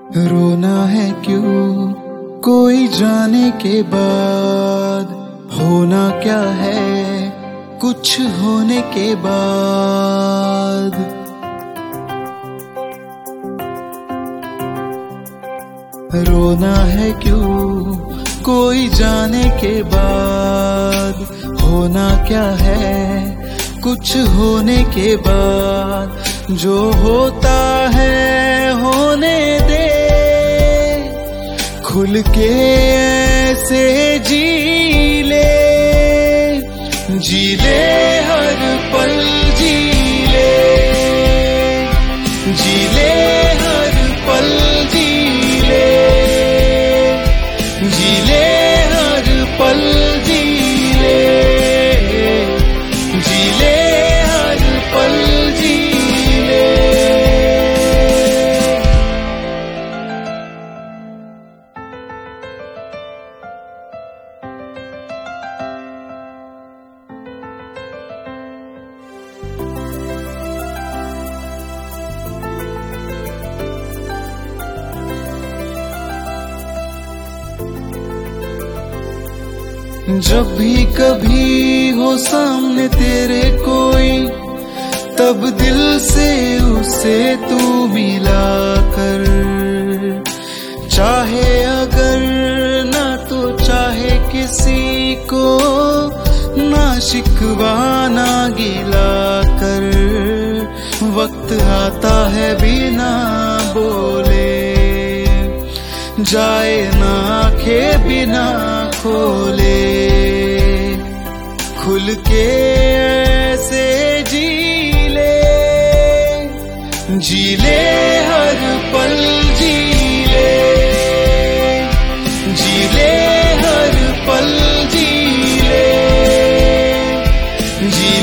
रोना है क्यों कोई जाने के बाद, होना क्या है कुछ होने के बाद। रोना है क्यों कोई जाने के बाद, होना क्या है कुछ होने के बाद। जो होता है होने दे, खुल के ऐसे जी ले, जी ले हर पल जी ले, जी ले हर पल जी ले, जी ले हर पल जी ले, जी ले हर पल जी ले। जब भी कभी हो सामने तेरे कोई, तब दिल से उसे तू मिला कर। चाहे अगर ना तो चाहे किसी को, ना शिकवा ना गिला कर। वक्त आता है बिना बोले, जाए ना आंखें बिना खोले। खुल के ऐसे जी ले, जी ले हर पल जी ले, जी ले हर पल जी ले, जी